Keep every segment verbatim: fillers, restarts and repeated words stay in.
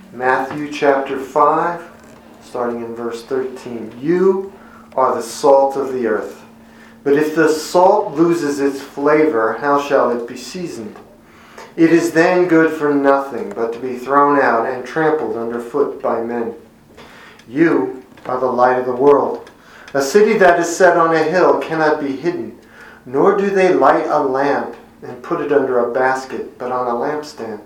Matthew chapter five, starting in verse thirteen. You are the salt of the earth. But if the salt loses its flavor, how shall it be seasoned? It is then good for nothing but to be thrown out and trampled underfoot by men. You are the light of the world. A city that is set on a hill cannot be hidden, nor do they light a lamp and put it under a basket, but on a lampstand.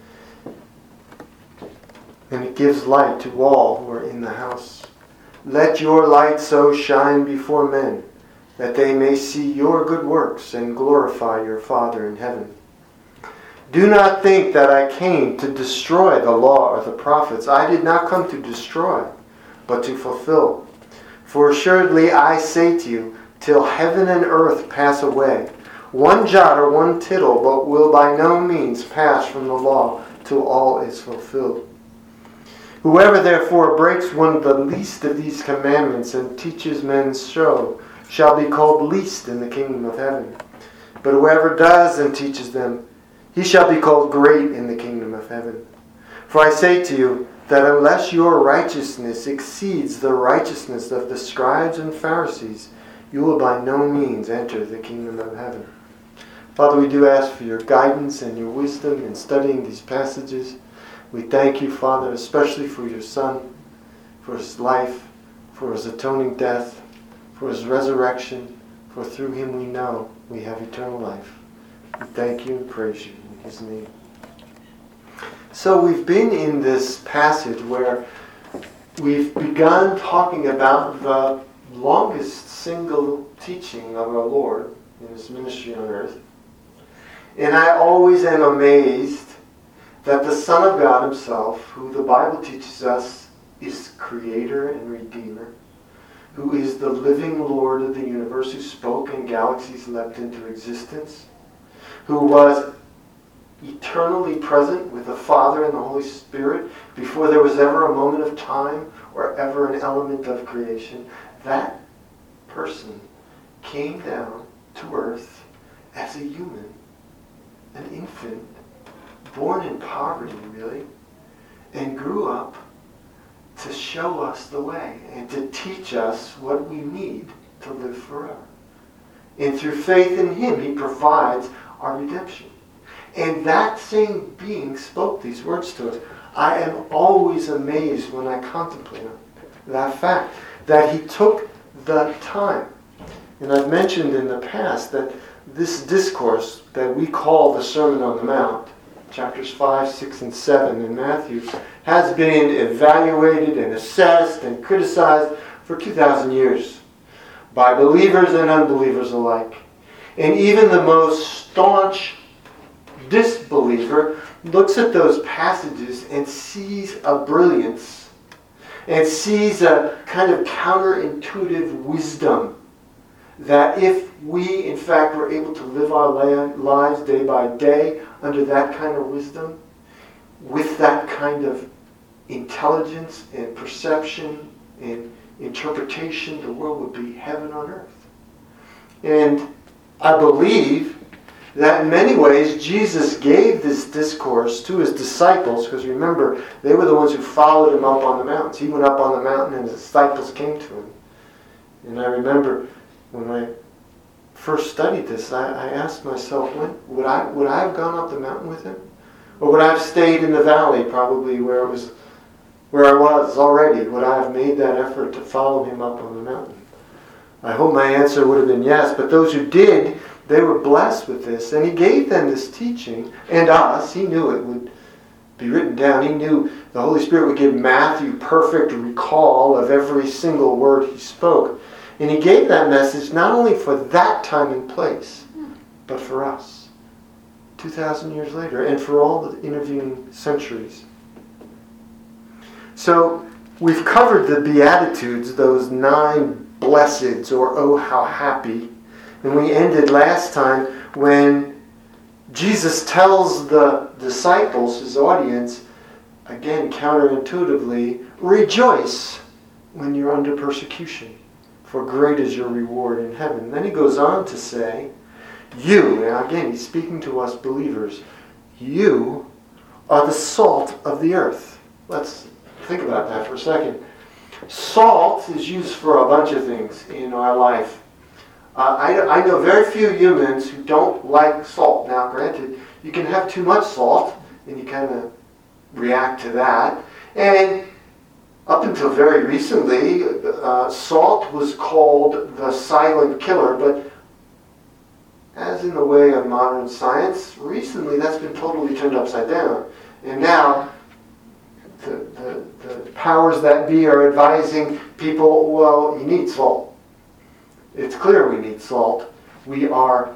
And it gives light to all who are in the house. Let your light so shine before men, that they may see your good works and glorify your Father in heaven. Do not think that I came to destroy the law or the prophets. I did not come to destroy, but to fulfill. For assuredly I say to you, till heaven and earth pass away, one jot or one tittle, but will by no means pass from the law till all is fulfilled. Whoever therefore breaks one of the least of these commandments and teaches men so, shall be called least in the kingdom of heaven. But whoever does and teaches them, he shall be called great in the kingdom of heaven. For I say to you, that unless your righteousness exceeds the righteousness of the scribes and Pharisees, you will by no means enter the kingdom of heaven. Father, we do ask for your guidance and your wisdom in studying these passages. We thank you, Father, especially for your Son, for his life, for his atoning death, for his resurrection, for through him we know we have eternal life. We thank you and praise you in his name. So we've been in this passage where we've begun talking about the longest single teaching of our Lord in his ministry on earth. And I always am amazed that the Son of God himself, who the Bible teaches us is Creator and Redeemer, who is the living Lord of the universe, who spoke and galaxies leapt into existence, who was eternally present with the Father and the Holy Spirit before there was ever a moment of time or ever an element of creation. That person came down to earth as a human, an infant, born in poverty, really, and grew up to show us the way and to teach us what we need to live forever. And through faith in him, he provides our redemption. And that same being spoke these words to us. I am always amazed when I contemplate that fact, that he took the time. And I've mentioned in the past that this discourse that we call the Sermon on the Mount, chapters five, six, and seven in Matthew, has been evaluated and assessed and criticized for two thousand years by believers and unbelievers alike. And even the most staunch disbeliever looks at those passages and sees a brilliance and sees a kind of counterintuitive wisdom that if we, in fact, were able to live our lives day by day under that kind of wisdom, with that kind of intelligence and perception and interpretation, the world would be heaven on earth. And I believe that in many ways Jesus gave this discourse to his disciples, because remember, they were the ones who followed him up on the mountains. He went up on the mountain and his disciples came to him. And I remember when I first studied this, I, I asked myself, when, would I would I have gone up the mountain with him? Or would I have stayed in the valley, probably where it was where I was already? Would I have made that effort to follow him up on the mountain? I hope my answer would have been yes, but those who did, they were blessed with this, and he gave them this teaching, and us. He knew it would be written down. He knew the Holy Spirit would give Matthew perfect recall of every single word he spoke. And he gave that message not only for that time and place, but for us, two thousand years later, and for all the intervening centuries. So we've covered the Beatitudes, those nine blesseds, or oh how happy. And we ended last time when Jesus tells the disciples, his audience, again counterintuitively, rejoice when you're under persecution, for great is your reward in heaven. Then he goes on to say, you, and again he's speaking to us believers, you are the salt of the earth. let's think about that for a second. Salt is used for a bunch of things in our life. Uh, I, I know very few humans who don't like salt. Now, granted, you can have too much salt, and you kind of react to that. And up until very recently, uh, salt was called the silent killer, but as in the way of modern science, recently that's been totally turned upside down. And now, the, the, the powers that be are advising people, well, you need salt. It's clear we need salt. We are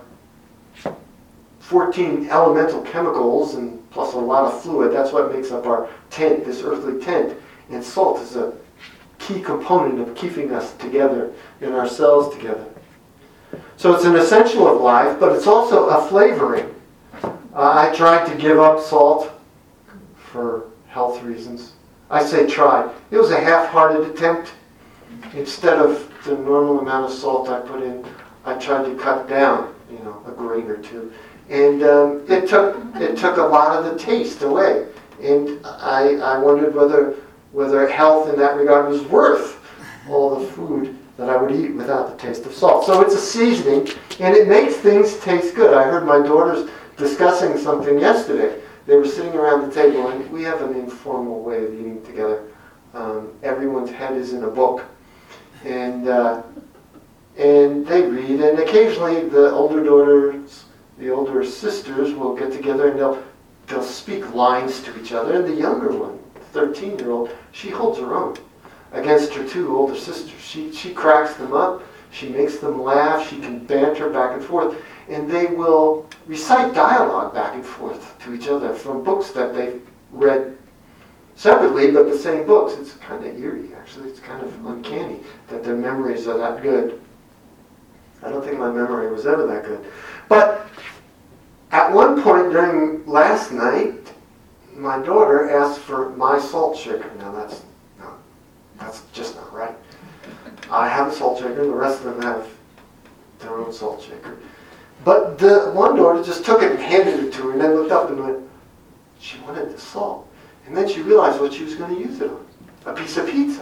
fourteen elemental chemicals and plus a lot of fluid. That's what makes up our tent, this earthly tent. And salt is a key component of keeping us together and our cells together. So it's an essential of life, but it's also a flavoring. Uh, I tried to give up salt for health reasons. I say try. It was a half-hearted attempt. Instead of the normal amount of salt I put in, I tried to cut down, you know, a grain or two. And um, it took it took a lot of the taste away. And I I wondered whether whether health in that regard was worth all the food that I would eat without the taste of salt. So it's a seasoning, and it makes things taste good. I heard my daughters discussing something yesterday. They were sitting around the table, and we have an informal way of eating together. Um, everyone's head is in a book. And uh, and they read, and occasionally the older daughters, the older sisters will get together and they'll they'll speak lines to each other. And the younger one, the thirteen-year-old, she holds her own against her two older sisters. She she cracks them up, she makes them laugh, she can banter back and forth, and they will recite dialogue back and forth to each other from books that they've read separately, but the same books. It's kind of eerie, actually. It's kind of uncanny that their memories are that good. I don't think my memory was ever that good. But at one point during last night, my daughter asked for my salt shaker. Now that's no, that's just not right. I have a salt shaker, and the rest of them have their own salt shaker. But the one daughter just took it and handed it to her, and then looked up and went, she wanted the salt. And then she realized what she was going to use it on, a piece of pizza.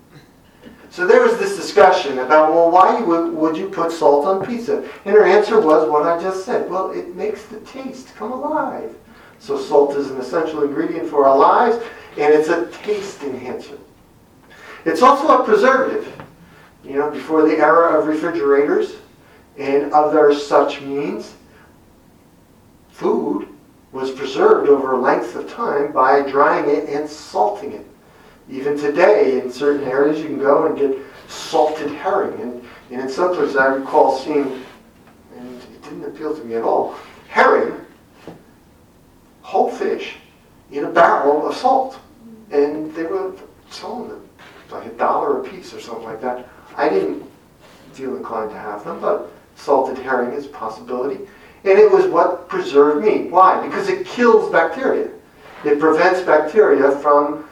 So there was this discussion about, well, why would, would you put salt on pizza? And her answer was what I just said. Well, it makes the taste come alive. So salt is an essential ingredient for our lives, and it's a taste enhancer. It's also a preservative. You know, before the era of refrigerators and other such means, food was preserved over lengths of time by drying it and salting it. Even today, in certain areas, you can go and get salted herring. And, and in some places, I recall seeing, and it didn't appeal to me at all, herring, whole fish, in a barrel of salt. And they were selling them like a dollar a piece or something like that. I didn't feel inclined to have them, but salted herring is a possibility. And it was what preserved meat. Why? Because it kills bacteria. It prevents bacteria from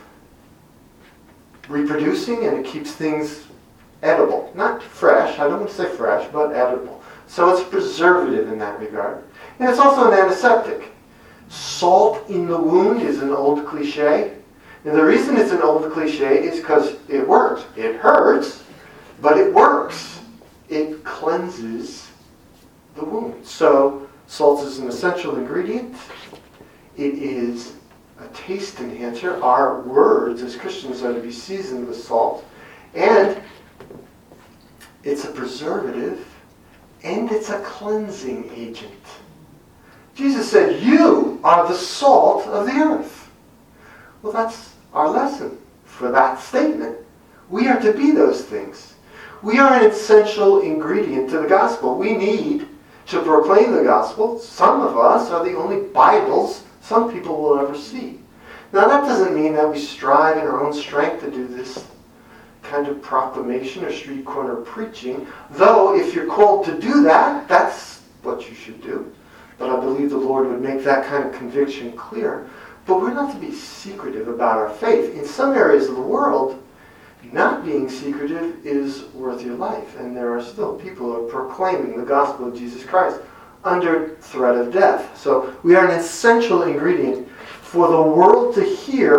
reproducing, and it keeps things edible. Not fresh, I don't want to say fresh, but edible. So it's preservative in that regard. And it's also an antiseptic. Salt in the wound is an old cliche. And the reason it's an old cliche is because it works. It hurts, but it works. It cleanses the wound. So salt is an essential ingredient. It is a taste enhancer. Our words as Christians are to be seasoned with salt. And it's a preservative, and it's a cleansing agent. Jesus said, you are the salt of the earth. Well, that's our lesson for that statement. We are to be those things. We are an essential ingredient to the gospel. We need to proclaim the gospel. Some of us are the only Bibles some people will ever see. Now, that doesn't mean that we strive in our own strength to do this kind of proclamation or street corner preaching, though if you're called to do that, that's what you should do. But I believe the Lord would make that kind of conviction clear. But we're not to be secretive about our faith. In some areas of the world, not being secretive is worth your life. And there are still people who are proclaiming the gospel of Jesus Christ under threat of death. So we are an essential ingredient for the world to hear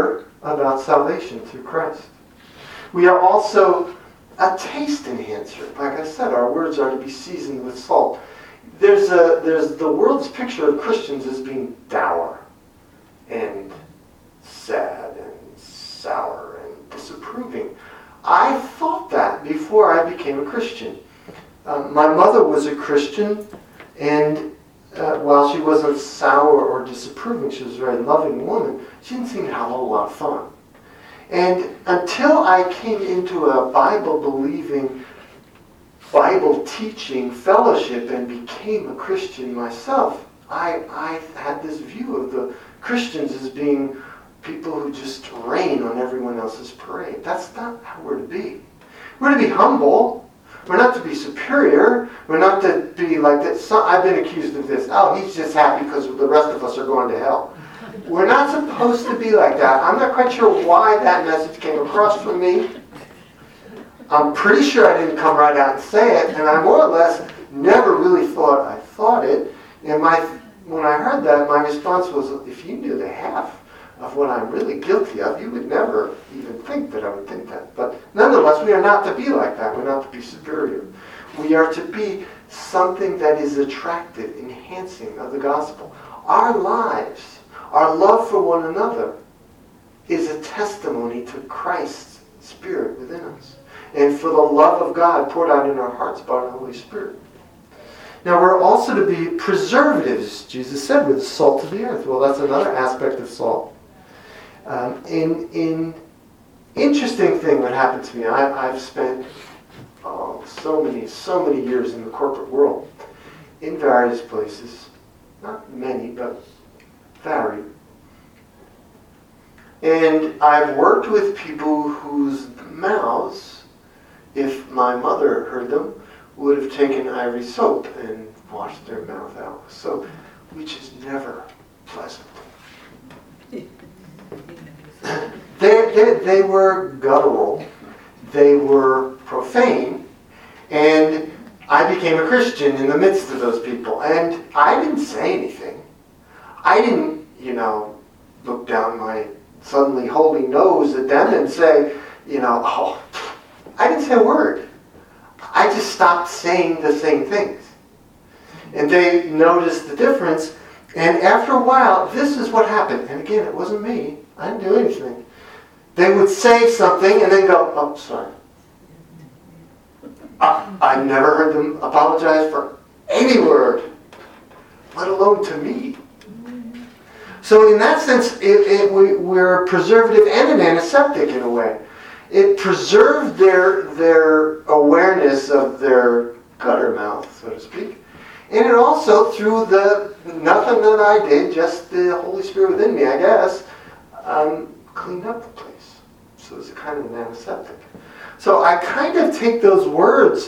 about salvation through Christ. We are also a taste enhancer. Like I said, our words are to be seasoned with salt. There's a there's the world's picture of Christians as being dour and sad and sour and disapproving. I thought that before I became a Christian. Um, my mother was a Christian, and uh, while she wasn't sour or disapproving, she was a very loving woman, she didn't seem to have a whole lot of fun. And until I came into a Bible-believing, Bible-teaching fellowship and became a Christian myself, I, I had this view of the Christians as being people who just rain on everyone else's parade. That's not how we're to be. We're to be humble. We're not to be superior. We're not to be like that. So, I've been accused of this. Oh, he's just happy because the rest of us are going to hell. We're not supposed to be like that. I'm not quite sure why that message came across from me. I'm pretty sure I didn't come right out and say it, and I more or less never really thought I thought it. And my when I heard that, my response was, if you knew the half of what I'm really guilty of, you would never even think that I would think that. But nonetheless, we are not to be like that. We're not to be superior. We are to be something that is attractive, enhancing of the gospel. Our lives, our love for one another, is a testimony to Christ's Spirit within us, and for the love of God poured out in our hearts by the Holy Spirit. Now, we're also to be preservatives, Jesus said, with the salt of the earth. Well, that's another aspect of salt. Um, in, in interesting thing that happened to me, I, I've spent oh, so many, so many years in the corporate world, in various places. Not many, but varied. And I've worked with people whose mouths, if my mother heard them, would have taken ivory soap and washed their mouth out with soap, which is never pleasant. They, they, they were guttural, they were profane, and I became a Christian in the midst of those people. And I didn't say anything. I didn't, you know, look down my suddenly holy nose at them and say, you know, oh, I didn't say a word. I just stopped saying the same things. And they noticed the difference. And after a while, this is what happened. And again, it wasn't me. I didn't do anything. They would say something and then go, oh, sorry. I, I never heard them apologize for any word, let alone to me. So in that sense, it, it, we, we're a preservative and an antiseptic in a way. It preserved their their awareness of their gutter mouth, so to speak. And it also, through the nothing that I did, just the Holy Spirit within me, I guess, um, cleaned up the place. So it's a kind of an antiseptic. So I kind of take those words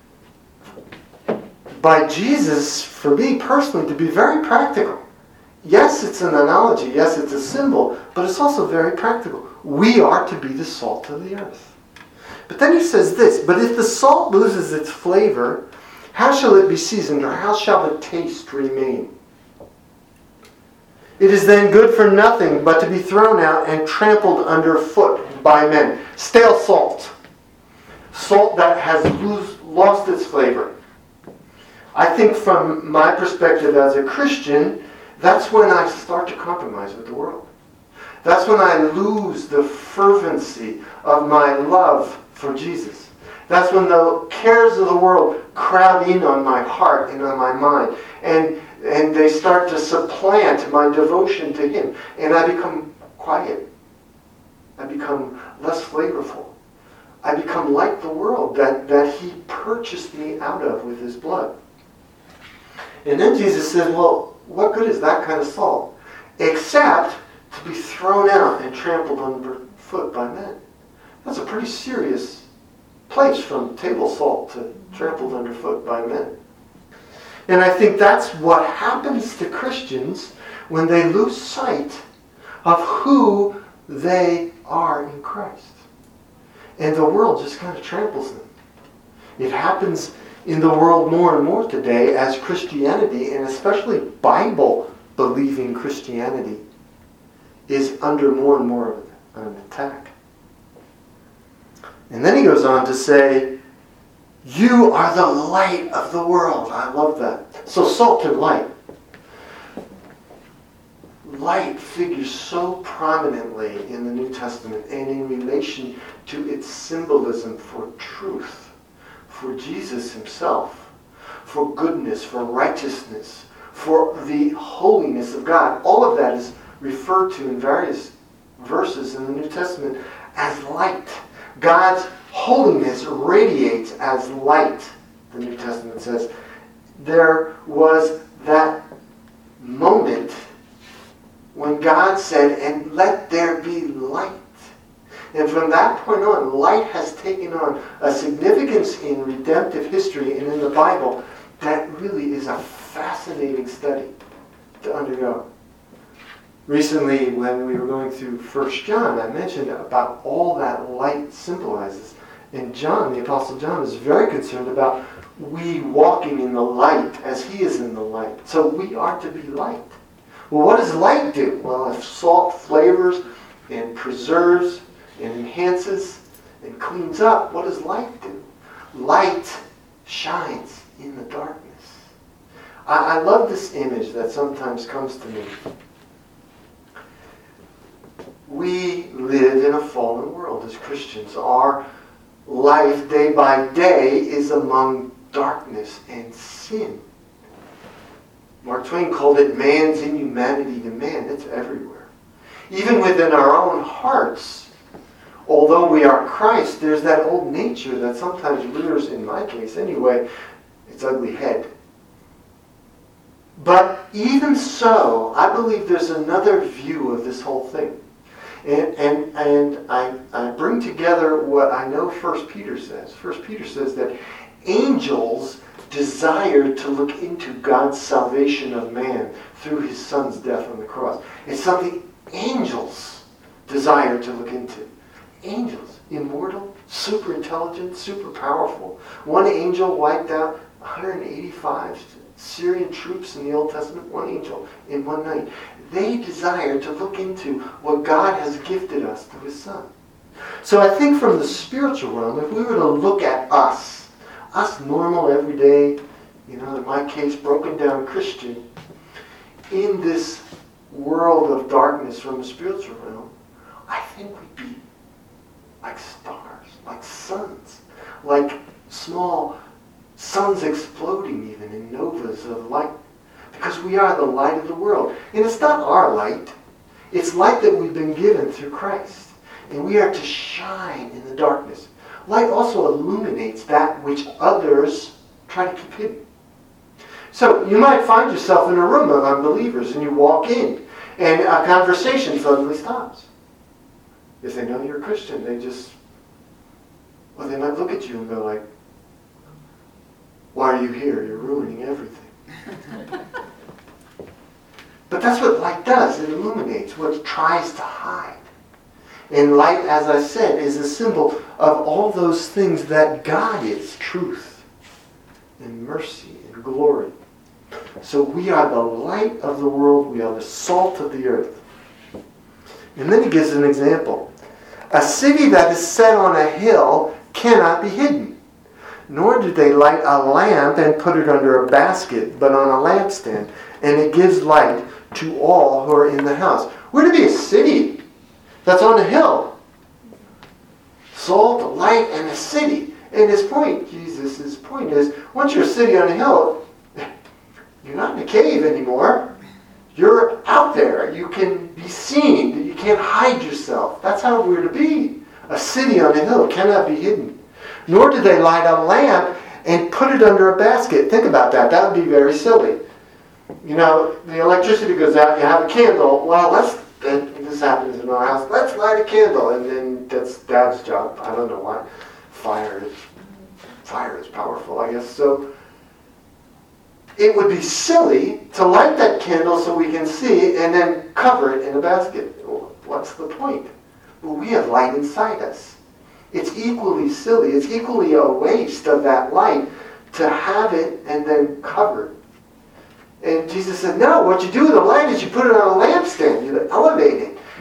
by Jesus, for me personally, to be very practical. Yes, it's an analogy. Yes, it's a symbol. But it's also very practical. We are to be the salt of the earth. But then he says this, but if the salt loses its flavor, how shall it be seasoned, or how shall the taste remain? It is then good for nothing but to be thrown out and trampled underfoot by men. Stale salt. Salt that has lose, lost its flavor. I think from my perspective as a Christian, that's when I start to compromise with the world. That's when I lose the fervency of my love for Jesus. That's when the cares of the world crowd in on my heart and on my mind. And, and they start to supplant my devotion to Him. And I become quiet. I become less flavorful. I become like the world that, that He purchased me out of with His blood. And then Jesus said, well, what good is that kind of salt? Except to be thrown out and trampled underfoot by men. That's a pretty serious place from table salt to trampled underfoot by men. And I think that's what happens to Christians when they lose sight of who they are in Christ. And the world just kind of tramples them. It happens in the world more and more today as Christianity, and especially Bible-believing Christianity, is under more and more of on an attack. And then he goes on to say, you are the light of the world. I love that. So salt and light. Light figures so prominently in the New Testament and in relation to its symbolism for truth, for Jesus himself, for goodness, for righteousness, for the holiness of God. All of that is referred to in various verses in the New Testament as light. God's holiness radiates as light, the New Testament says. There was that moment when God said, and let there be light. And from that point on, light has taken on a significance in redemptive history and in the Bible that really is a fascinating study to undergo. Recently, when we were going through First John, I mentioned about all that light symbolizes. And John, the Apostle John, is very concerned about we walking in the light as he is in the light. So we are to be light. Well, what does light do? Well, if salt flavors and preserves and enhances and cleans up, what does light do? Light shines in the darkness. I, I love this image that sometimes comes to me. We live in a fallen world as Christians. Our life day by day is among darkness and sin. Mark Twain called it man's inhumanity to man. It's everywhere. Even within our own hearts, although we are Christ, there's that old nature that sometimes rears, in my case anyway, its ugly head. But even so, I believe there's another view of this whole thing. And, and, and I, I bring together what I know First Peter says. First Peter says that angels desire to look into God's salvation of man through his son's death on the cross. It's something angels desire to look into. Angels, immortal, super intelligent, super powerful. One angel wiped out one hundred eighty-five Syrian troops in the Old Testament, one angel in one night. They desire to look into what God has gifted us through his son. So I think from the spiritual realm, if we were to look at us, us normal, everyday, you know, in my case, broken down Christian, in this world of darkness from the spiritual realm, I think we'd be like stars, like suns, like small suns exploding even in novas of light. Because we are the light of the world. And it's not our light. It's light that we've been given through Christ. And we are to shine in the darkness. Light also illuminates that which others try to keep hidden. So you might find yourself in a room of unbelievers and you walk in and a conversation suddenly stops. If they know you're a Christian, they just, well, they might look at you and go like, why are you here? You're ruining everything. But that's what light does. It illuminates what tries to hide. And light, as I said, is a symbol of all those things that God is. Truth and mercy and glory. So we are the light of the world. We are the salt of the earth. And then he gives an example. A city that is set on a hill cannot be hidden. Nor do they light a lamp and put it under a basket, but on a lampstand. And it gives light to all who are in the house. We're to be a city that's on a hill. Salt, light, and a city. And his point, Jesus' point is, once you're a city on a hill, you're not in a cave anymore. You're out there. You can be seen. You can't hide yourself. That's how we're to be. A city on a hill cannot be hidden. Nor do they light a lamp and put it under a basket. Think about that. That would be very silly. You know, the electricity goes out, you have a candle. Well, let's, this happens in our house, let's light a candle. And then that's Dad's job. I don't know why. Fire is, fire is powerful, I guess. So it would be silly to light that candle so we can see and then cover it in a basket. What's the point? Well, we have light inside us. It's equally silly. It's equally a waste of that light to have it and then cover it. And Jesus said, no, what you do with the light is you put it on a lampstand. You elevate it.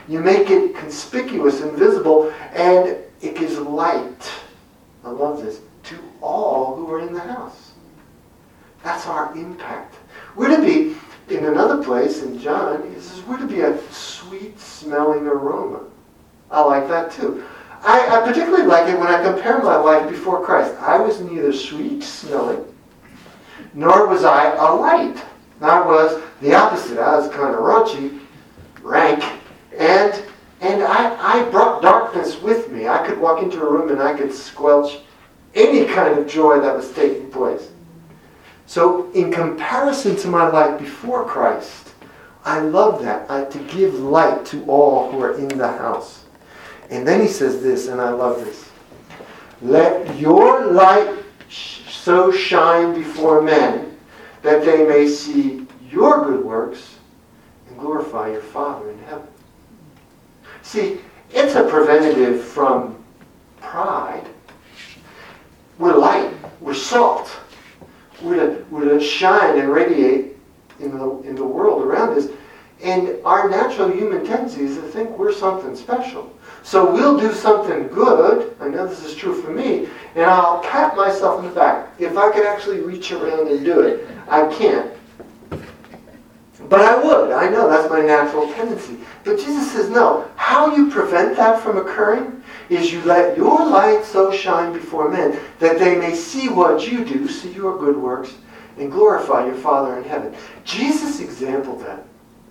You make it conspicuous and visible, and it gives light. I love this. To all who are in the house. That's our impact. We're to be, in another place in John, he says we're to be a sweet-smelling aroma. I like that too. I, I particularly like it when I compare my life before Christ. I was neither sweet-smelling, nor was I a light. I was the opposite. I was kind of raunchy, rank, and and I, I brought darkness with me. I could walk into a room and I could squelch any kind of joy that was taking place. So in comparison to my life before Christ, I love that, I, to give light to all who are in the house. And then he says this, and I love this. Let your light sh- so shine before men that they may see your good works and glorify your Father in heaven. See, it's a preventative from pride. We're light. We're salt. We're to, we're to shine and radiate in the, in the world around us. And our natural human tendency is to think we're something special. So we'll do something good. I know this is true for me. And I'll pat myself in the back. If I could actually reach around and do it, I can't. But I would. I know that's my natural tendency. But Jesus says, no. How you prevent that from occurring is you let your light so shine before men that they may see what you do, see your good works, and glorify your Father in heaven. Jesus exampled that.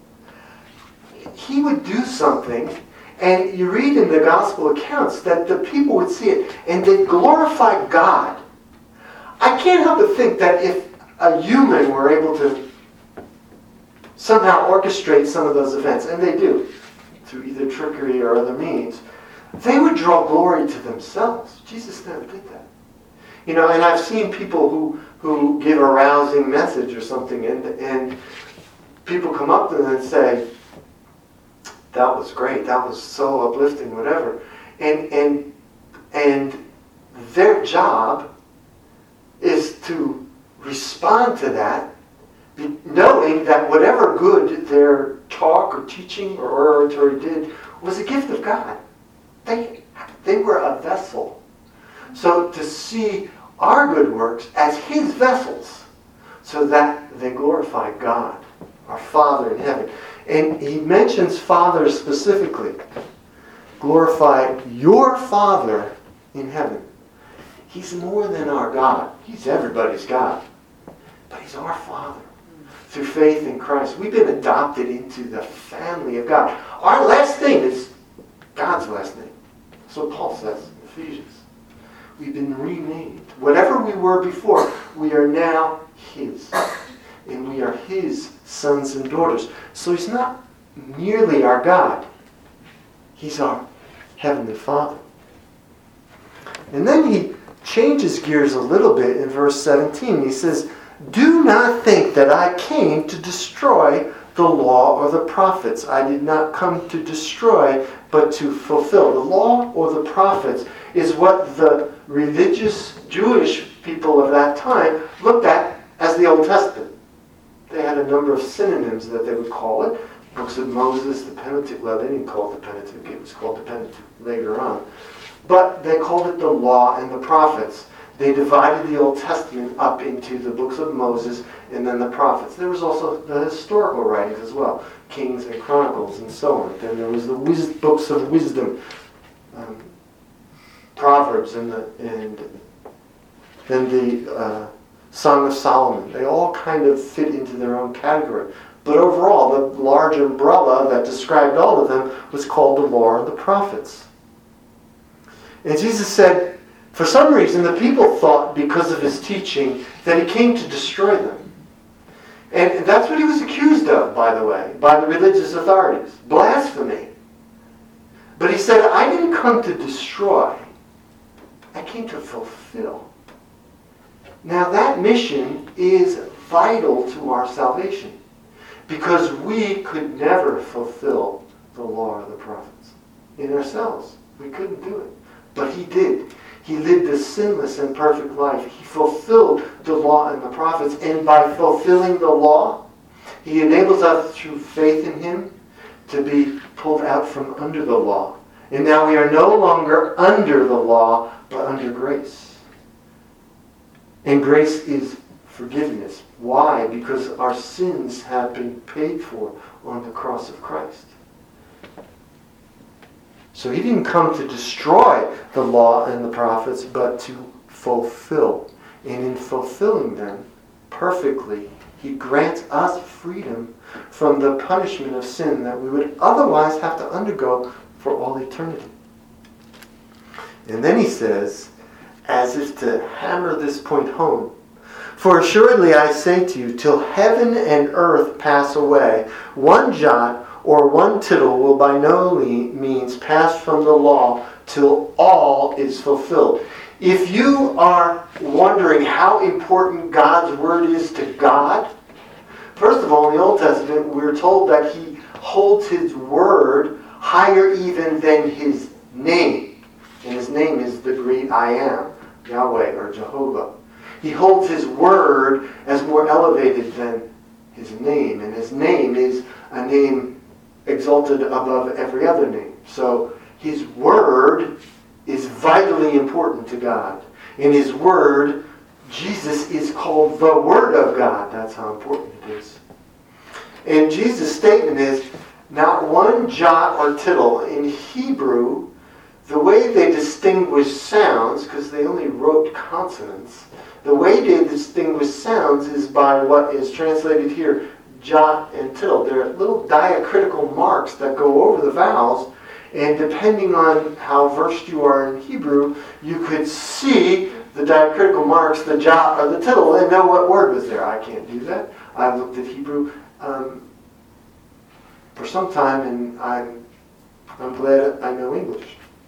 He would do something, and you read in the gospel accounts that the people would see it, and they'd glorify God. I can't help but think that if a human were able to somehow orchestrate some of those events, and they do, through either trickery or other means, they would draw glory to themselves. Jesus never did that. You know, and I've seen people who, who give a rousing message or something, and, and people come up to them and say, that was great, that was so uplifting, whatever. And and and their job is to respond to that, knowing that whatever good their talk or teaching or oratory did was a gift of God. They, they were a vessel. So to see our good works as His vessels so that they glorify God, our Father in heaven. And he mentions Father specifically. Glorify your Father in heaven. He's more than our God. He's everybody's God. But He's our Father. Through faith in Christ, we've been adopted into the family of God. Our last name is God's last name. That's what Paul says in Ephesians. We've been renamed. Whatever we were before, we are now His. And we are His sons and daughters. So He's not merely our God. He's our Heavenly Father. And then he changes gears a little bit in verse seventeen. He says, do not think that I came to destroy the law or the prophets. I did not come to destroy, but to fulfill. The law or the prophets is what the religious Jewish people of that time looked at as the Old Testament. They had a number of synonyms that they would call it. Books of Moses, the Pentateuch. Well, they didn't call it the Pentateuch. It was called the Pentateuch later on. But they called it the law and the prophets. They divided the Old Testament up into the books of Moses and then the prophets. There was also the historical writings as well. Kings and Chronicles and so on. Then there was the wis- books of wisdom. Um, Proverbs and the, and then the uh, Song of Solomon. They all kind of fit into their own category. But overall, the large umbrella that described all of them was called the law and the prophets. And Jesus said, for some reason, the people thought, because of his teaching, that he came to destroy them. And that's what he was accused of, by the way, by the religious authorities. Blasphemy. But he said, I didn't come to destroy. I came to fulfill. Now that mission is vital to our salvation. Because we could never fulfill the law of the prophets in ourselves. We couldn't do it. But he did. He lived a sinless and perfect life. He fulfilled the law and the prophets. And by fulfilling the law, he enables us through faith in him to be pulled out from under the law. And now we are no longer under the law, but under grace. And grace is forgiveness. Why? Because our sins have been paid for on the cross of Christ. So he didn't come to destroy the law and the prophets, but to fulfill. And in fulfilling them perfectly, he grants us freedom from the punishment of sin that we would otherwise have to undergo for all eternity. And then he says, as if to hammer this point home, for assuredly I say to you, till heaven and earth pass away, one jot or one tittle will by no means pass from the law till all is fulfilled. If you are wondering how important God's word is to God, first of all, in the Old Testament, we're told that he holds his word higher even than his name. And his name is the great I am, Yahweh or Jehovah. He holds his word as more elevated than his name. And his name is a name exalted above every other name. So his word is vitally important to God. In his word, Jesus is called the Word of God. That's how important it is. And Jesus' statement is, not one jot or tittle. In Hebrew, the way they distinguish sounds, because they only wrote consonants, the way they distinguish sounds is by what is translated here, jot and tittle. They're little diacritical marks that go over the vowels, and depending on how versed you are in Hebrew, you could see the diacritical marks, the jot or the tittle, and know what word was there. I can't do that. I've looked at Hebrew um, for some time, and I'm, I'm glad I know English.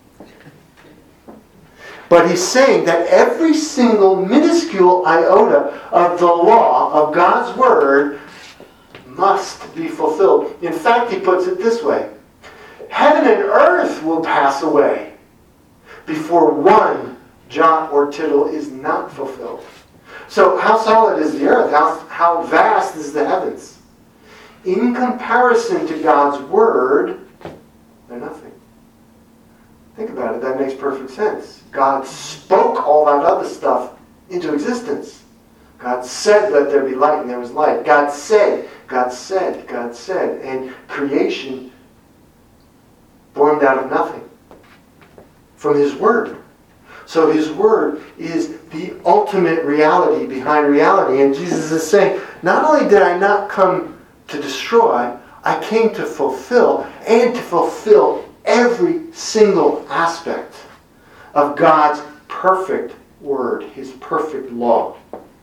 But he's saying that every single minuscule iota of the law, of God's word, must be fulfilled. In fact, he puts it this way. Heaven and earth will pass away before one jot or tittle is not fulfilled. So how solid is the earth? How, how vast is the heavens? In comparison to God's word, they're nothing. Think about it. That makes perfect sense. God spoke all that other stuff into existence. God said, let there be light, and there was light. God said, God said, God said. And creation formed out of nothing from his word. So his word is the ultimate reality behind reality. And Jesus is saying, not only did I not come to destroy, I came to fulfill, and to fulfill every single aspect of God's perfect word, his perfect law.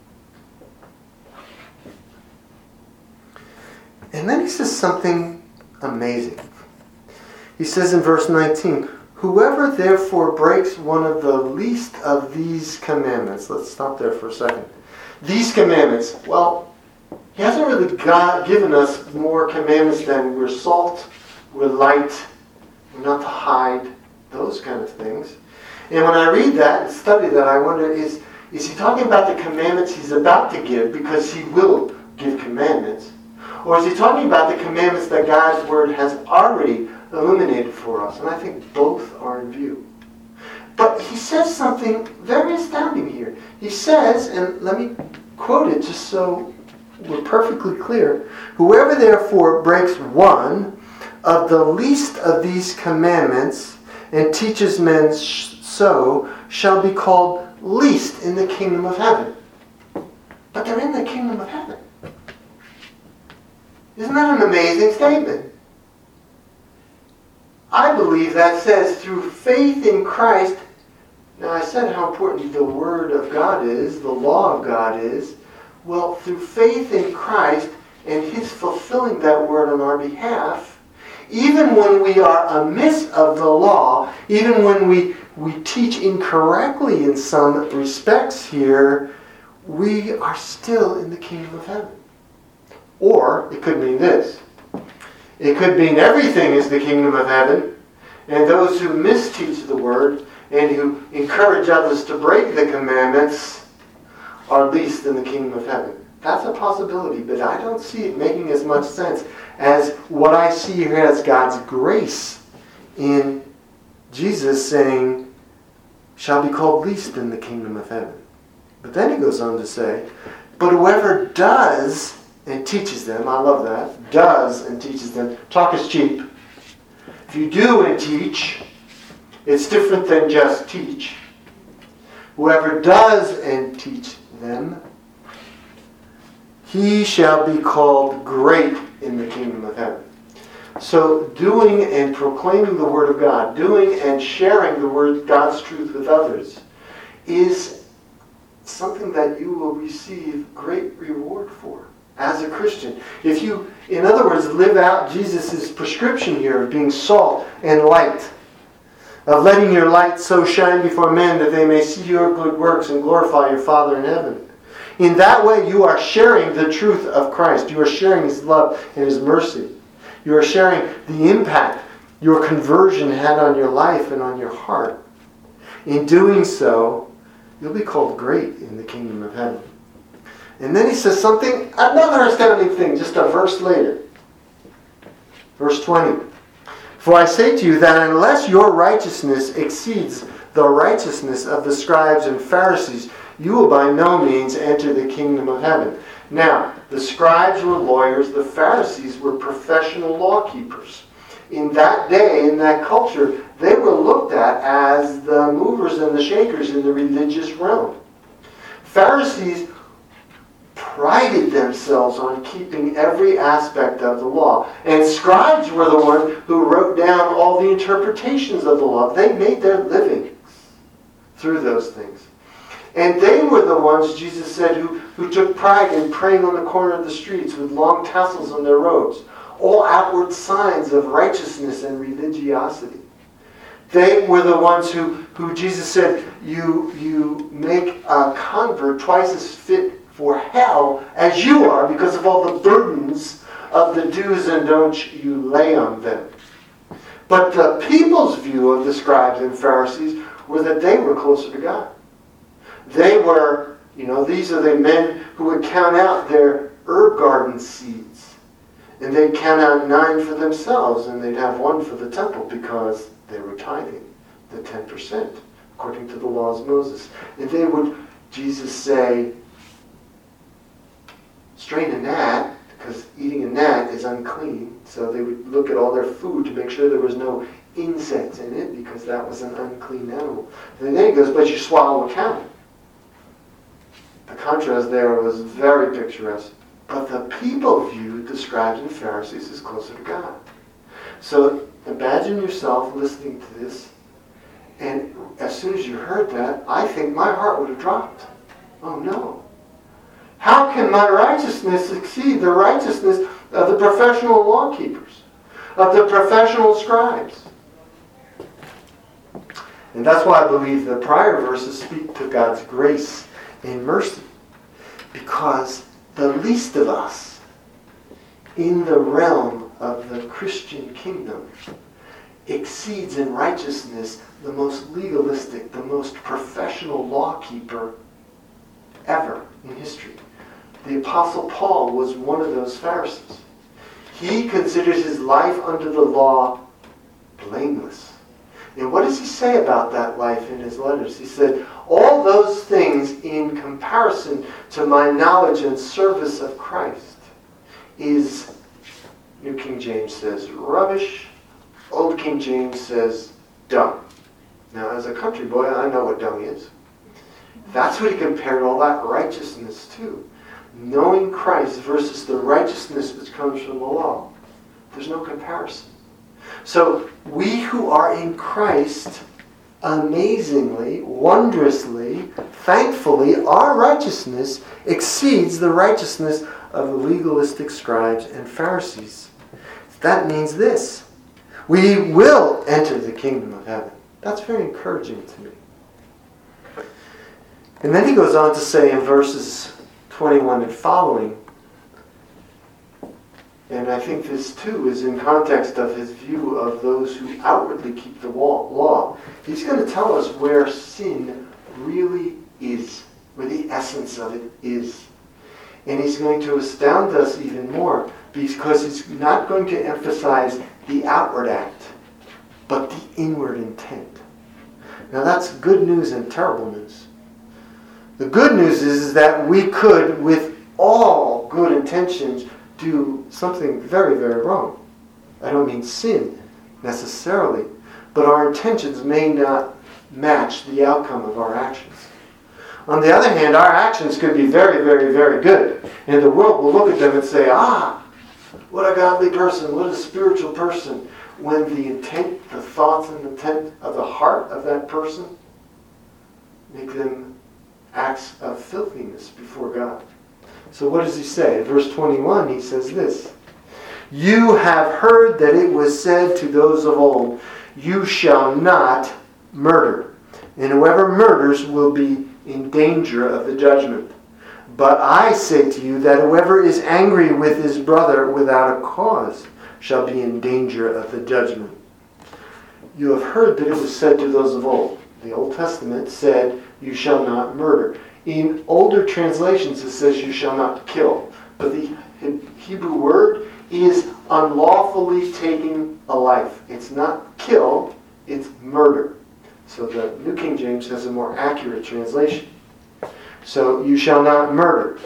And then he says something amazing. He says in verse nineteen, whoever therefore breaks one of the least of these commandments. Let's stop there for a second. These commandments, well, he hasn't really got, given us more commandments than we're salt, we're light, we're not to hide, those kind of things. And when I read that and study that, I wonder, is, is he talking about the commandments he's about to give, because he will give commandments? Or is he talking about the commandments that God's word has already illuminated for us? And I think both are in view. But he says something very astounding here. He says, and let me quote it just so we're perfectly clear, whoever therefore breaks one of the least of these commandments and teaches men so shall be called least in the kingdom of heaven. But they're in the kingdom of heaven. Isn't that an amazing statement? I believe that says through faith in Christ. Now I said how important the Word of God is, the law of God is. Well, through faith in Christ and his fulfilling that word on our behalf, even when we are amiss of the law, even when we, we teach incorrectly in some respects here, we are still in the kingdom of heaven. Or it could mean this. It could mean everything is the kingdom of heaven, and those who misteach the word and who encourage others to break the commandments are least in the kingdom of heaven. That's a possibility, but I don't see it making as much sense as what I see here as God's grace in Jesus saying, shall be called least in the kingdom of heaven. But then he goes on to say, but whoever does and teaches them, I love that, does and teaches them, talk is cheap. If you do and teach, it's different than just teach. Whoever does and teach them, he shall be called great in the kingdom of heaven. So doing and proclaiming the word of God, doing and sharing the word, God's truth with others, is something that you will receive great reward for as a Christian. If you, in other words, live out Jesus' prescription here of being salt and light, of letting your light so shine before men that they may see your good works and glorify your Father in heaven. In that way, you are sharing the truth of Christ. You are sharing His love and His mercy. You are sharing the impact your conversion had on your life and on your heart. In doing so, you'll be called great in the kingdom of heaven. And then he says something, another astounding thing, just a verse later. Verse twenty. For I say to you that unless your righteousness exceeds the righteousness of the scribes and Pharisees, you will by no means enter the kingdom of heaven. Now, the scribes were lawyers, the Pharisees were professional law keepers. In that day, in that culture, they were looked at as the movers and the shakers in the religious realm. Pharisees prided themselves on keeping every aspect of the law. And scribes were the ones who wrote down all the interpretations of the law. They made their living through those things. And they were the ones, Jesus said, who, who took pride in praying on the corner of the streets with long tassels on their robes. All outward signs of righteousness and religiosity. They were the ones who, who Jesus said, you, you make a convert twice as fit for hell as you are because of all the burdens of the do's and don'ts you lay on them. But the people's view of the scribes and Pharisees were that they were closer to God. They were, you know, these are the men who would count out their herb garden seeds. And they'd count out nine for themselves, and they'd have one for the temple because they were tithing the ten percent, according to the laws of Moses. And they would, Jesus say, strain a gnat, because eating a gnat is unclean. So they would look at all their food to make sure there was no insects in it, because that was an unclean animal. And then he goes, but you swallow a camel. The contrast there was very picturesque. But the people viewed the scribes and Pharisees as closer to God. So imagine yourself listening to this, and as soon as you heard that, I think my heart would have dropped. Oh no. How can my righteousness exceed the righteousness of the professional law keepers, of the professional scribes? And that's why I believe the prior verses speak to God's grace and mercy. Because the least of us in the realm of the Christian kingdom exceeds in righteousness the most legalistic, the most professional law keeper ever in history. The Apostle Paul was one of those Pharisees. He considers his life under the law blameless. And what does he say about that life in his letters? He said, all those things in comparison to my knowledge and service of Christ is, New King James says, rubbish. Old King James says, dung. Now, as a country boy, I know what dung is. That's what he compared all that righteousness to. Knowing Christ versus the righteousness which comes from the law. There's no comparison. So, we who are in Christ, amazingly, wondrously, thankfully, our righteousness exceeds the righteousness of the legalistic scribes and Pharisees. That means this. We will enter the kingdom of heaven. That's very encouraging to me. And then he goes on to say in verses twenty-one and following, and I think this too is in context of his view of those who outwardly keep the law. He's going to tell us where sin really is, where the essence of it is. And he's going to astound us even more because he's not going to emphasize the outward act, but the inward intent. Now that's good news and terrible news. The good news is, is that we could, with all good intentions, do something very, very wrong. I don't mean sin necessarily, but our intentions may not match the outcome of our actions. On the other hand, our actions could be very, very, very good. And the world will look at them and say, ah, what a godly person, what a spiritual person. When the intent, the thoughts and intent of the heart of that person make them acts of filthiness before God. So what does he say? In verse twenty-one, he says this, you have heard that it was said to those of old, you shall not murder, and whoever murders will be in danger of the judgment. But I say to you that whoever is angry with his brother without a cause shall be in danger of the judgment. You have heard that it was said to those of old. The Old Testament said, you shall not murder. In older translations it says, you shall not kill. But the Hebrew word is unlawfully taking a life. It's not kill, it's murder. So the New King James has a more accurate translation. So you shall not murder.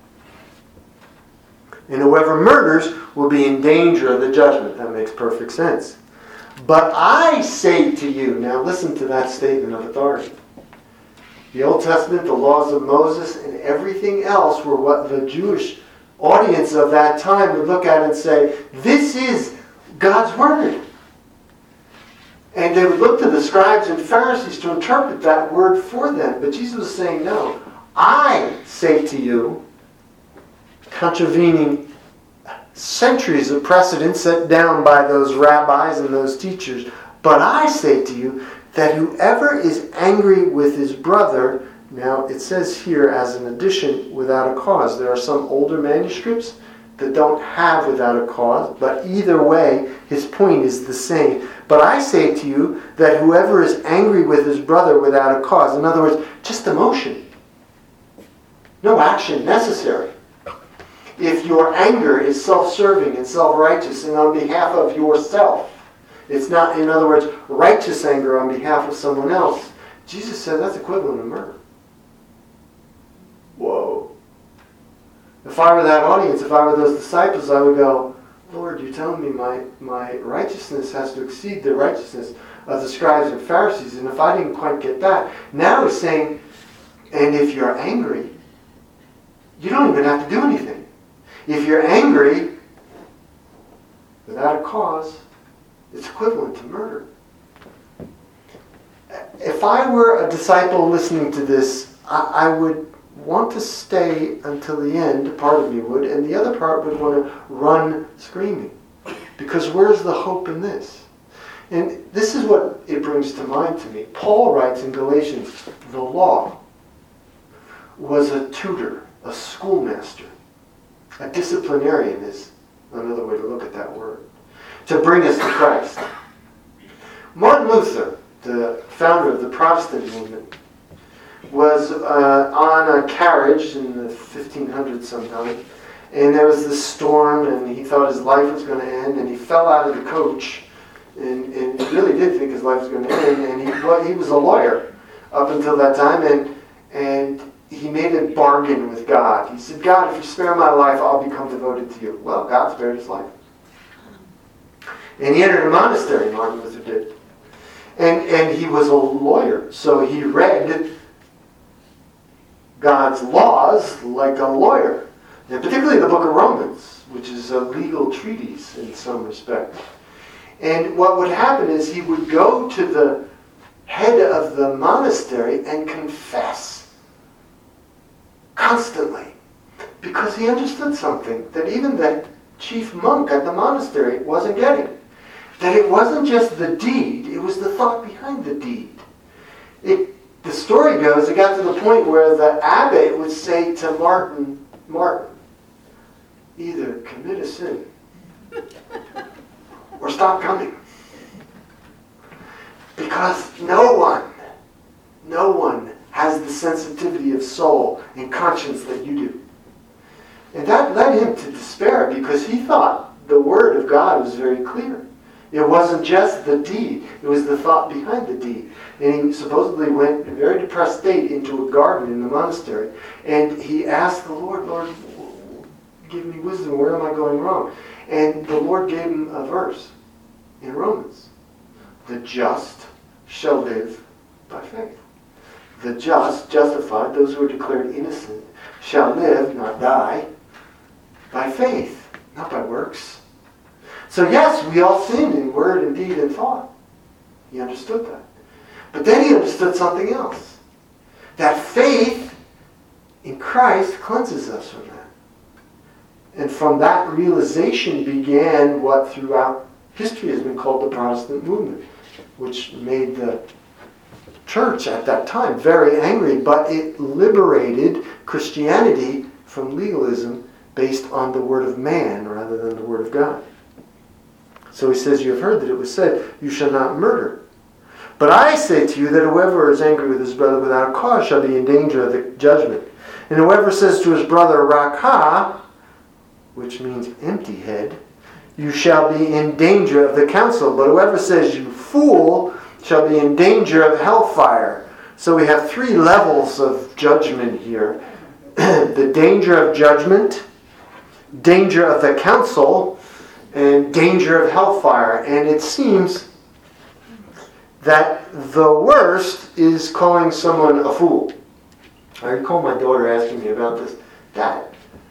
And whoever murders will be in danger of the judgment. That makes perfect sense. But I say to you, now listen to that statement of authority. The Old Testament, the laws of Moses, and everything else were what the Jewish audience of that time would look at and say, this is God's word. And they would look to the scribes and Pharisees to interpret that word for them. But Jesus was saying, no, I say to you, contravening centuries of precedent set down by those rabbis and those teachers, but I say to you that whoever is angry with his brother, now it says here as an addition, without a cause. There are some older manuscripts that don't have without a cause, but either way, his point is the same. But I say to you that whoever is angry with his brother without a cause, in other words, just emotion, no action necessary. If your anger is self-serving and self-righteous and on behalf of yourself, it's not, in other words, righteous anger on behalf of someone else, Jesus said that's equivalent to murder. Whoa. If I were that audience, if I were those disciples, I would go, Lord, you're telling me my, my righteousness has to exceed the righteousness of the scribes and Pharisees, and if I didn't quite get that, now he's saying, and if you're angry, you don't even have to do anything. If you're angry without a cause, it's equivalent to murder. If I were a disciple listening to this, I, I would want to stay until the end, part of me would, and the other part would want to run screaming. Because where's the hope in this? And this is what it brings to mind to me. Paul writes in Galatians, the law was a tutor, a schoolmaster. A disciplinarian is another way to look at that word. To bring us to Christ. Martin Luther, the founder of the Protestant movement, was uh, on a carriage in the fifteen hundreds sometime, and there was this storm, and he thought his life was going to end, and he fell out of the coach, and, and he really did think his life was going to end, and he, well, he was a lawyer up until that time, and and he made a bargain with God. He said, God, if you spare my life, I'll become devoted to you. Well, God spared his life. And he entered a monastery, Martin Luther did. And, and he was a lawyer, so he read God's laws like a lawyer. And particularly the book of Romans, which is a legal treatise in some respect. And what would happen is he would go to the head of the monastery and confess constantly, because he understood something that even the chief monk at the monastery wasn't getting. That it wasn't just the deed, it was the thought behind the deed. It, the story goes, it got to the point where the abbot would say to Martin, Martin, either commit a sin or stop coming. Because no one, no one has the sensitivity of soul and conscience that you do. And that led him to despair because he thought the word of God was very clear. It wasn't just the deed, it was the thought behind the deed. And he supposedly went in a very depressed state into a garden in the monastery. And he asked the Lord, Lord, give me wisdom, where am I going wrong? And the Lord gave him a verse in Romans. The just shall live by faith. The just, justified, those who are declared innocent, shall live, not die, by faith, not by works. So yes, we all sin in word and deed and thought. He understood that. But then he understood something else. That faith in Christ cleanses us from that. And from that realization began what throughout history has been called the Protestant movement, which made the church at that time very angry, but it liberated Christianity from legalism based on the word of man rather than the word of God. So he says, you have heard that it was said, you shall not murder. But I say to you that whoever is angry with his brother without a cause shall be in danger of the judgment. And whoever says to his brother, Rakha, which means empty head, you shall be in danger of the council. But whoever says, you fool, shall be in danger of hellfire. So we have three levels of judgment here. The danger of judgment, danger of the council, and danger of hellfire. And it seems that the worst is calling someone a fool. I recall my daughter asking me about this. Dad,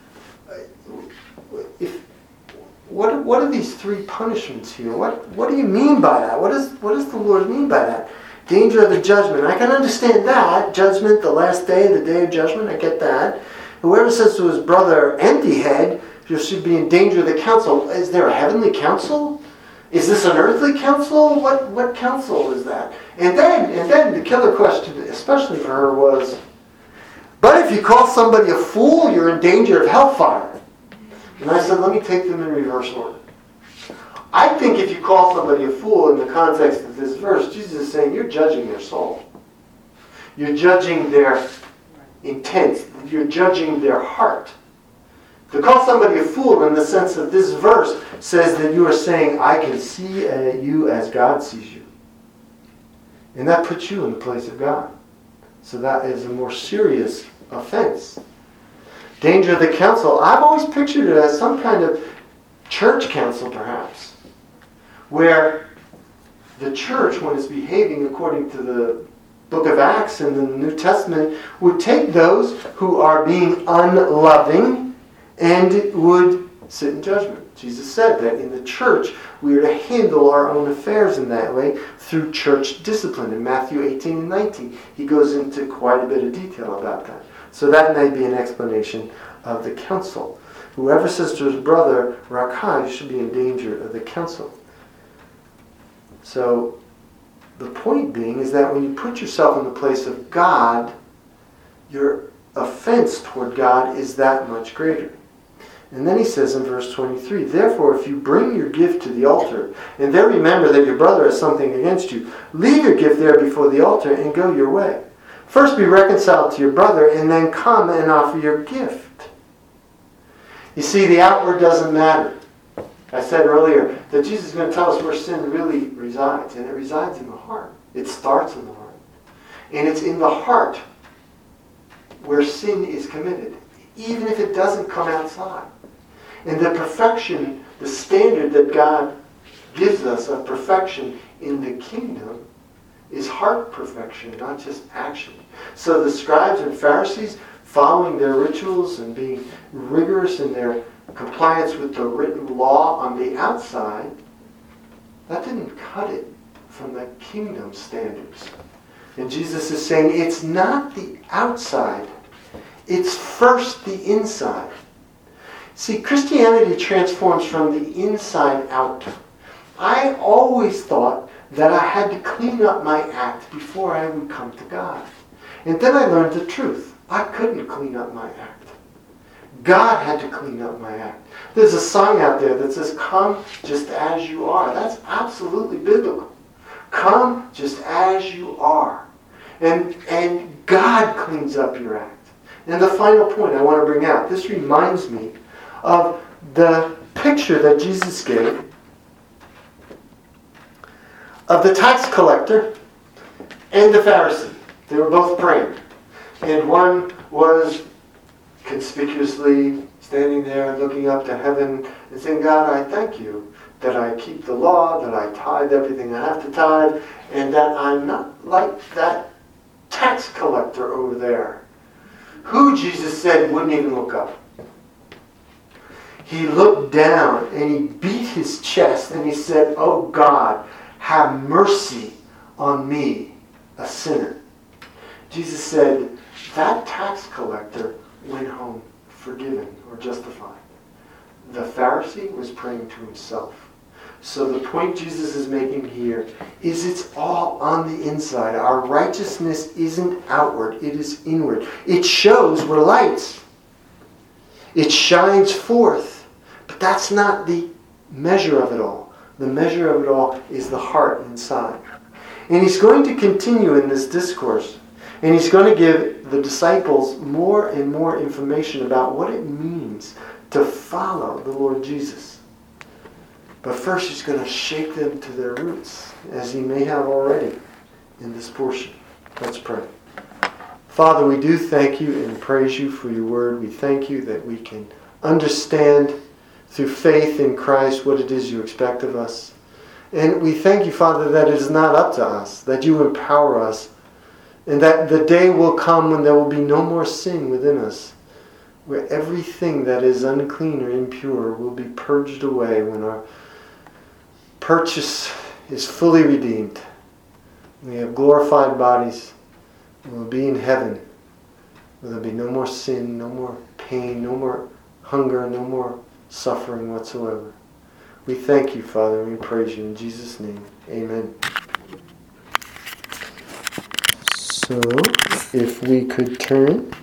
if what what are these three punishments here? What what do you mean by that? What does what does the Lord mean by that? Danger of the judgment. I can understand that. Judgment, the last day, the day of judgment, I get that. Whoever says to his brother, empty head, you should be in danger of the council. Is there a heavenly council? Is this an earthly council? What what council is that? And then and then the killer question, especially for her, was, but if you call somebody a fool, you're in danger of hellfire. And I said, let me take them in reverse order. I think if you call somebody a fool in the context of this verse, Jesus is saying you're judging their soul. You're judging their intent. You're judging their heart. To call somebody a fool in the sense of this verse says that you are saying, I can see uh, you as God sees you. And that puts you in the place of God. So that is a more serious offense. Danger of the council. I've always pictured it as some kind of church council, perhaps, where the church, when it's behaving according to the book of Acts and the New Testament, would take those who are being unloving and would sit in judgment. Jesus said that in the church we are to handle our own affairs in that way through church discipline. In Matthew eighteen and nineteen, he goes into quite a bit of detail about that. So that may be an explanation of the council. Whoever says to his brother, Rakha, should be in danger of the council. So the point being is that when you put yourself in the place of God, your offense toward God is that much greater. And then he says in verse twenty-three, therefore, if you bring your gift to the altar, and there remember that your brother has something against you, leave your gift there before the altar and go your way. First be reconciled to your brother, and then come and offer your gift. You see, the outward doesn't matter. I said earlier that Jesus is going to tell us where sin really resides, and it resides in the heart. It starts in the heart. And it's in the heart where sin is committed, even if it doesn't come outside. And the perfection, the standard that God gives us of perfection in the kingdom is heart perfection, not just action. So the scribes and Pharisees, following their rituals and being rigorous in their compliance with the written law on the outside, that didn't cut it from the kingdom standards. And Jesus is saying it's not the outside, it's first the inside. See, Christianity transforms from the inside out. I always thought that I had to clean up my act before I would come to God. And then I learned the truth. I couldn't clean up my act. God had to clean up my act. There's a song out there that says, come just as you are. That's absolutely biblical. Come just as you are. And, and God cleans up your act. And the final point I want to bring out, this reminds me of the picture that Jesus gave of the tax collector and the Pharisee. They were both praying. And one was conspicuously standing there looking up to heaven and saying, God, I thank you that I keep the law, that I tithe everything I have to tithe, and that I'm not like that tax collector over there, who Jesus said wouldn't even look up. He looked down and he beat his chest and he said, oh God, have mercy on me, a sinner. Jesus said, that tax collector went home forgiven or justified. The Pharisee was praying to himself. So the point Jesus is making here is it's all on the inside. Our righteousness isn't outward, it is inward. It shows we're lights. It shines forth. But that's not the measure of it all. The measure of it all is the heart inside. And he's going to continue in this discourse. And he's going to give the disciples more and more information about what it means to follow the Lord Jesus. But first he's going to shake them to their roots, as he may have already in this portion. Let's pray. Father, we do thank you and praise you for your word. We thank you that we can understand through faith in Christ what it is you expect of us. And we thank you, Father, that it is not up to us, that you empower us, and that the day will come when there will be no more sin within us, where everything that is unclean or impure will be purged away when our purchase is fully redeemed. We have glorified bodies. We will be in heaven. There will be no more sin, no more pain, no more hunger, no more suffering whatsoever. We thank you, Father, and we praise you in Jesus' name. Amen. So, if we could turn